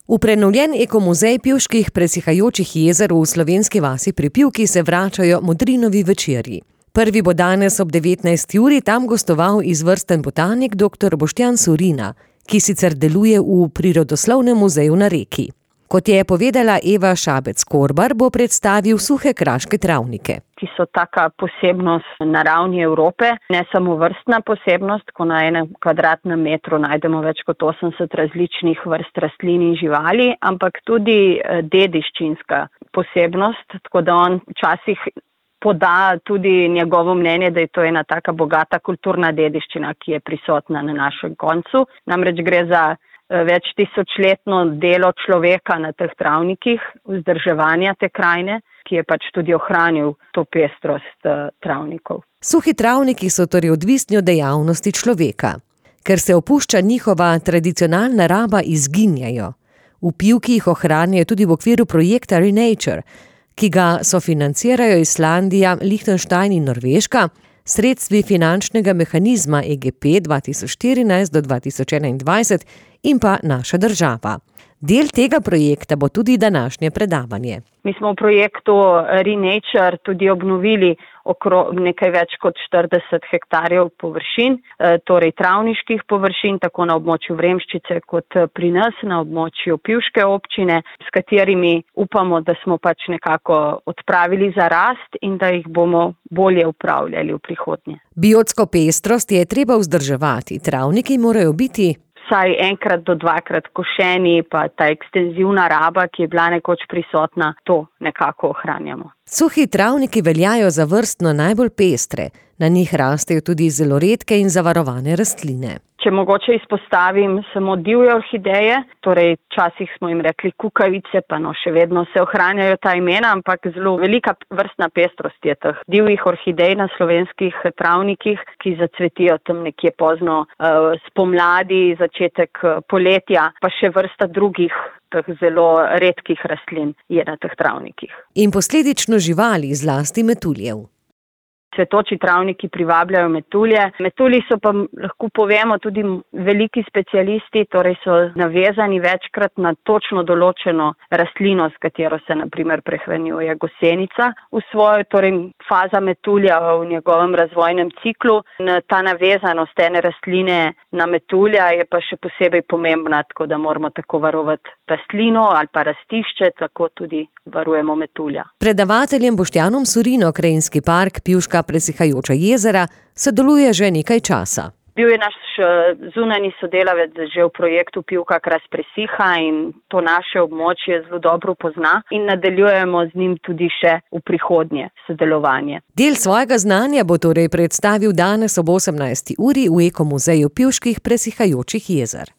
V prenovljen ekomuzej pivških presihajočih jezer v slovenski vasi pri Pivki se vračajo Modrinovi večerji. Prvi bo danes ob 19. uri tam gostoval izvrsten botanik dr. Boštjan Surina, ki sicer deluje v Prirodoslovnem muzeju na Reki. Kot je povedala Eva Šabec-Korbar, bo predstavil suhe kraške travnike, ki so taka posebnost na ravni Evrope, ne samo vrstna posebnost, ko na enem kvadratnem metru najdemo več kot 80 različnih vrst rastlin in živali, ampak tudi dediščinska posebnost, tako da on včasih poda tudi njegovo mnenje, da je to ena taka bogata kulturna dediščina, ki je prisotna na našem koncu. Namreč gre za več tisočletno delo človeka na teh travnikih, vzdrževanja te krajine, ki je pač tudi ohranil to pestrost travnikov. Suhi travniki so torej odvisni od dejavnosti človeka. Ker se opušča njihova tradicionalna raba, izginjajo. V Pivki jih ohranjajo tudi v okviru projekta Renature, ki ga sofinancirajo Islandija, Liechtenstein in Norveška, sredstvi finančnega mehanizma EGP 2014 do 2021 in pa naša država. Del tega projekta bo tudi današnje predavanje. Mi smo v projektu Renature tudi obnovili nekaj več kot 40 hektarjev površin, torej travniških površin, tako na območju Vremščice kot pri nas na območju Pivške občine, s katerimi upamo, da smo pač nekako odpravili zarast in da jih bomo bolje upravljali v prihodnje. Biotsko pestrost je treba vzdrževati, travniki morajo biti vsaj enkrat do dvakrat košeni, pa ta ekstenzivna raba, ki je bila nekoč prisotna, to nekako ohranjamo. Suhi travniki veljajo za vrstno najbolj pestre. Na njih rastejo tudi zelo redke in zavarovane rastline. Če mogoče izpostavim samo divje orhideje, torej včasih smo jim rekli kukavice, pa še vedno se ohranjajo ta imena, ampak zelo velika vrstna pestrost je teh divjih orhidej na slovenskih travnikih, ki zacvetijo tam nekje pozno spomladi, začetek poletja, pa še vrsta drugih teh zelo redkih rastlin je na teh travnikih. In posledično živali, zlasti metuljev. Cvetoči travniki privabljajo metulje. Metulji so pa, lahko povemo, tudi veliki specialisti, torej so navezani večkrat na točno določeno rastlino, s katero se na primer prehranjuje gosenica v svojo, torej faza metulja v njegovem razvojnem ciklu. Ta navezanost ene rastline na metulja je pa še posebej pomembna, tako da moramo tako varovati rastlino ali pa rastišče, tako tudi varujemo metulja. Predavateljem Boštjanom Surino Krajinski park Pivška presihajoča jezera sodeluje že nekaj časa. Bil je naš zunanji sodelavec že v projektu Pivka kras presiha in to naše območje zelo dobro pozna in nadaljujemo z njim tudi še v prihodnje sodelovanje. Del svojega znanja bo torej predstavil danes ob 18. uri v Ekomuzeju pivških presihajočih jezer.